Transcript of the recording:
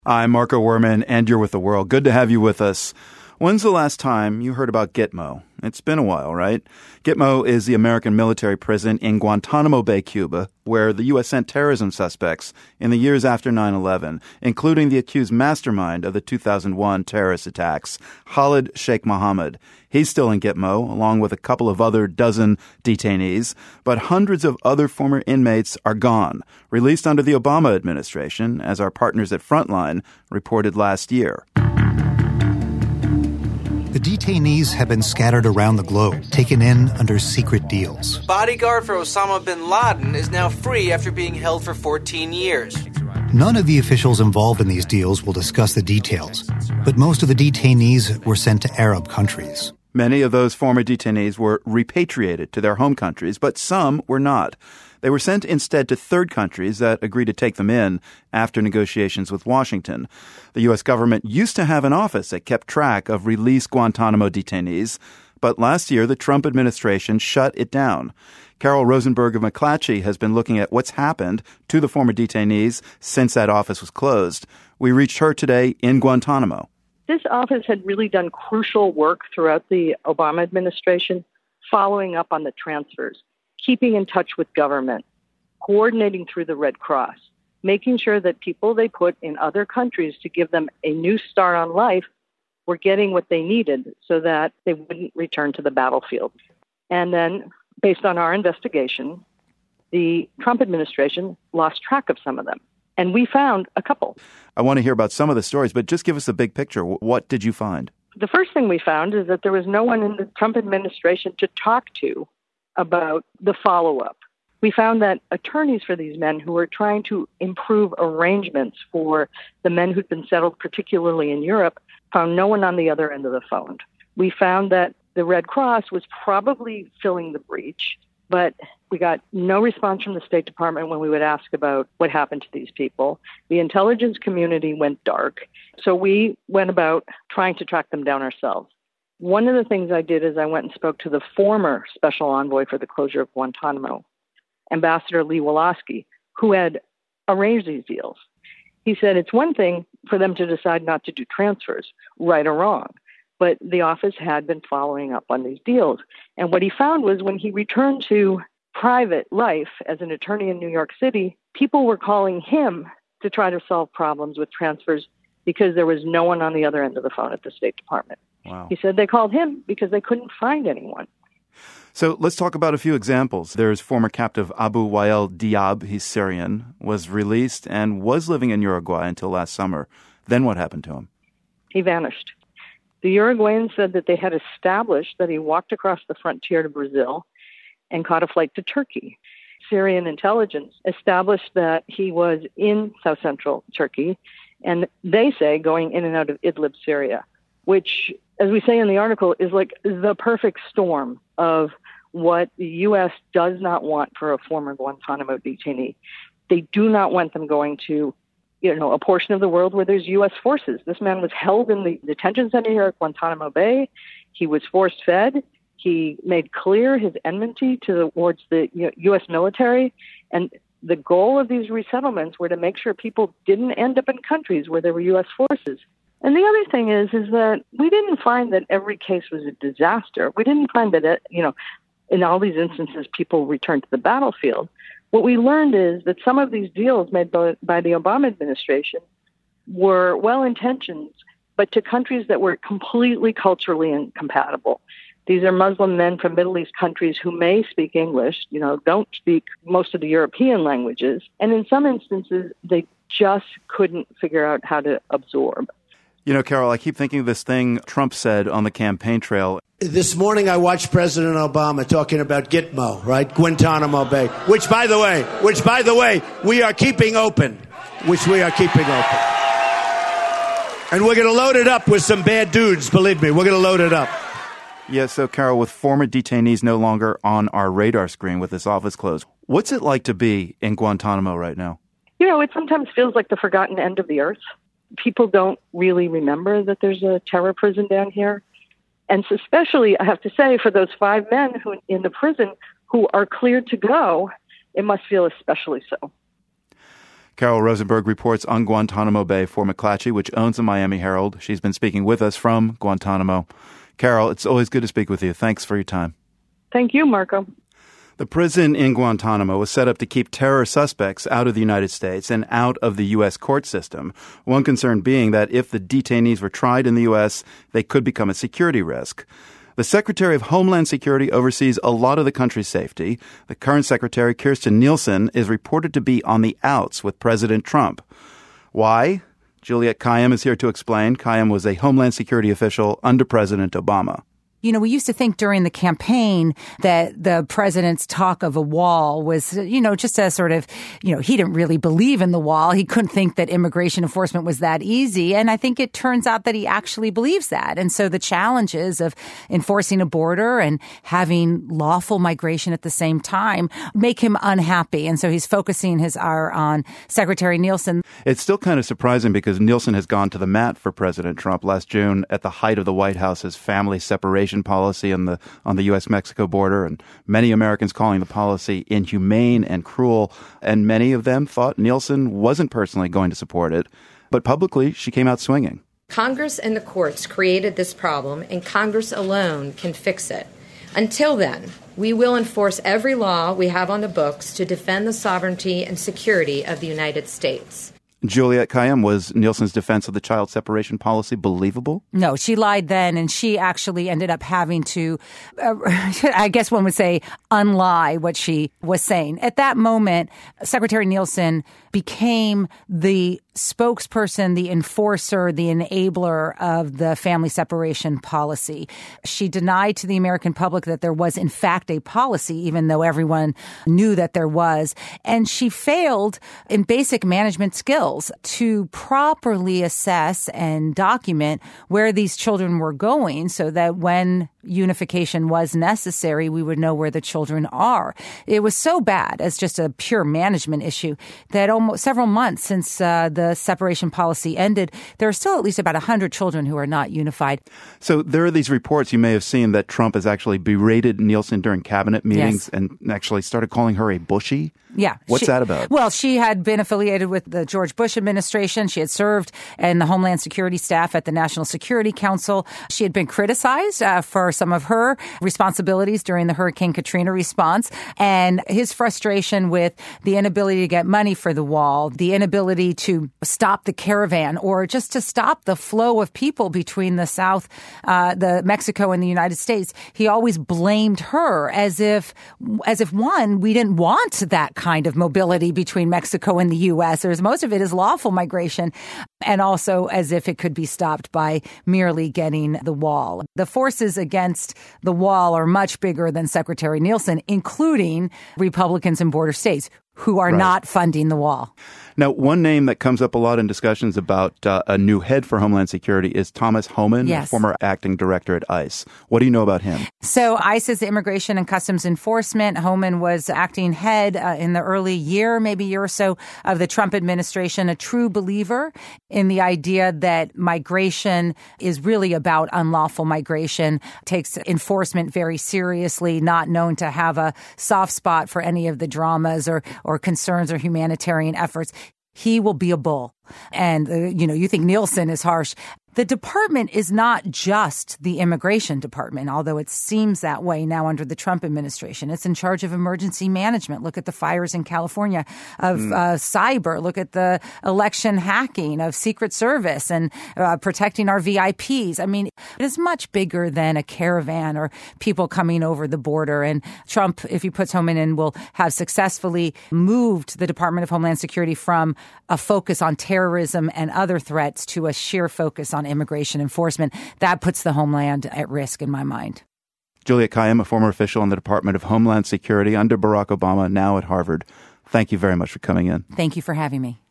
I'm Marco Werman, and you're with The World. Good to have you with us. When's the last time you heard about Gitmo? It's been a while, right? Gitmo is the American military prison in Guantanamo Bay, Cuba, where the U.S. sent terrorism suspects in the years after 9/11, including the accused mastermind of the 2001 terrorist attacks, Khalid Sheikh Mohammed. He's still in Gitmo, along with a couple of other dozen detainees, but hundreds of other former inmates are gone, released under the Obama administration, as our partners at Frontline reported last year. The detainees have been scattered around the globe, taken in under secret deals. Bodyguard for Osama bin Laden is now free after being held for 14 years. None of the officials involved in these deals will discuss the details, but most of the detainees were sent to Arab countries. Many of those former detainees were repatriated to their home countries, but some were not. They were sent instead to third countries that agreed to take them in after negotiations with Washington. The U.S. government used to have an office that kept track of released Guantanamo detainees, but last year the Trump administration shut it down. Carol Rosenberg of McClatchy has been looking at what's happened to the former detainees since that office was closed. We reached her today in Guantanamo. This office had really done crucial work throughout the Obama administration, following up on the transfers, keeping in touch with government, coordinating through the Red Cross, making sure that people they put in other countries to give them a new start on life were getting what they needed so that they wouldn't return to the battlefield. And then, based on our investigation, the Trump administration lost track of some of them. And we found a couple. I want to hear about some of the stories, but just give us a big picture. What did you find? The first thing we found is that there was no one in the Trump administration to talk to about the follow-up. We found that attorneys for these men who were trying to improve arrangements for the men who'd been settled, particularly in Europe, found no one on the other end of the phone. We found that the Red Cross was probably filling the breach, but we got no response from the State Department when we would ask about what happened to these people. The intelligence community went dark, so we went about trying to track them down ourselves. One of the things I did is I went and spoke to the former special envoy for the closure of Guantanamo, Ambassador Lee Wolosky, who had arranged these deals. He said it's one thing for them to decide not to do transfers, right or wrong, but the office had been following up on these deals. And what he found was when he returned to private life as an attorney in New York City, people were calling him to try to solve problems with transfers because there was no one on the other end of the phone at the State Department. Wow. He said they called him because they couldn't find anyone. So let's talk about a few examples. There's former captive Abu Wael Diab, he's Syrian, was released and was living in Uruguay until last summer. Then what happened to him? He vanished. The Uruguayans said that they had established that he walked across the frontier to Brazil and caught a flight to Turkey. Syrian intelligence established that he was in south central Turkey, and they say going in and out of Idlib, Syria, which, as we say in the article, is like the perfect storm of what the U.S. does not want for a former Guantanamo detainee. They do not want them going to, a portion of the world where there's U.S. forces. This man was held in the detention center here at Guantanamo Bay. He was force-fed. He made clear his enmity towards the U.S. military. And the goal of these resettlements were to make sure people didn't end up in countries where there were U.S. forces. And the other thing is that we didn't find that every case was a disaster. We didn't find that, in all these instances, people returned to the battlefield. What we learned is that some of these deals made by the Obama administration were well-intentioned, but to countries that were completely culturally incompatible. These are Muslim men from Middle East countries who may speak English, don't speak most of the European languages, and in some instances, they just couldn't figure out how to absorb. Carol, I keep thinking of this thing Trump said on the campaign trail. This morning I watched President Obama talking about Gitmo, right? Guantanamo Bay, which by the way, we are keeping open. And we're going to load it up with some bad dudes, believe me. We're going to load it up. Yeah, so Carol, with former detainees no longer on our radar screen with this office closed, what's it like to be in Guantanamo right now? It sometimes feels like the forgotten end of the earth. People don't really remember that there's a terror prison down here. And especially, I have to say, for those 5 men who in the prison who are cleared to go, it must feel especially so. Carol Rosenberg reports on Guantanamo Bay for McClatchy, which owns the Miami Herald. She's been speaking with us from Guantanamo. Carol, it's always good to speak with you. Thanks for your time. Thank you, Marco. The prison in Guantanamo was set up to keep terror suspects out of the United States and out of the U.S. court system. One concern being that if the detainees were tried in the U.S., they could become a security risk. The Secretary of Homeland Security oversees a lot of the country's safety. The current Secretary, Kirstjen Nielsen, is reported to be on the outs with President Trump. Why? Juliette Kayyem is here to explain. Kayyem was a Homeland Security official under President Obama. You know, we used to think during the campaign that the president's talk of a wall was, just a sort of, he didn't really believe in the wall. He couldn't think that immigration enforcement was that easy. And I think it turns out that he actually believes that. And so the challenges of enforcing a border and having lawful migration at the same time make him unhappy. And so he's focusing his ire on Secretary Nielsen. It's still kind of surprising because Nielsen has gone to the mat for President Trump last June at the height of the White House's family separation policy on the U.S.-Mexico border, and many Americans calling the policy inhumane and cruel, and many of them thought Nielsen wasn't personally going to support it. But publicly, she came out swinging. Congress and the courts created this problem, and Congress alone can fix it. Until then, we will enforce every law we have on the books to defend the sovereignty and security of the United States. Juliette Kayyem, was Nielsen's defense of the child separation policy believable? No, she lied then, and she actually ended up having to, I guess one would say, unlie what she was saying. At that moment, Secretary Nielsen became the spokesperson, the enforcer, the enabler of the family separation policy. She denied to the American public that there was, in fact, a policy, even though everyone knew that there was. And she failed in basic management skills to properly assess and document where these children were going so that when unification was necessary, we would know where the children are. It was so bad as just a pure management issue that almost several months since the separation policy ended, there are still at least about 100 children who are not unified. So there are these reports you may have seen that Trump has actually berated Nielsen during cabinet meetings and actually started calling her a Bushy. Yeah. What's that about? Well, she had been affiliated with the George Bush administration. She had served in the Homeland Security staff at the National Security Council. She had been criticized for some of her responsibilities during the Hurricane Katrina response. And his frustration with the inability to get money for the wall, the inability to stop the caravan, or just to stop the flow of people between the South, the Mexico and the United States. He always blamed her as if one, we didn't want that kind of mobility between Mexico and the U.S. Most of it is lawful migration, and also as if it could be stopped by merely getting the wall. The forces against the wall are much bigger than Secretary Nielsen, including Republicans in border states who are not funding the wall. Now, one name that comes up a lot in discussions about a new head for Homeland Security is Thomas Homan, former acting director at ICE. What do you know about him? So ICE is Immigration and Customs Enforcement. Homan was acting head in the early year, maybe year or so, of the Trump administration, a true believer in the idea that migration is really about unlawful migration, takes enforcement very seriously, not known to have a soft spot for any of the dramas or concerns or humanitarian efforts. He will be a bull. And, you think Nielsen is harsh. The department is not just the immigration department, although it seems that way now under the Trump administration. It's in charge of emergency management. Look at the fires in California, of cyber. Look at the election hacking, of Secret Service, and protecting our VIPs. I mean, it is much bigger than a caravan or people coming over the border. And Trump, if he puts Homan in, will have successfully moved the Department of Homeland Security from a focus on terrorism and other threats to a sheer focus on immigration enforcement. That puts the homeland at risk in my mind. Juliette Kayyem, a former official in the Department of Homeland Security under Barack Obama, now at Harvard. Thank you very much for coming in. Thank you for having me.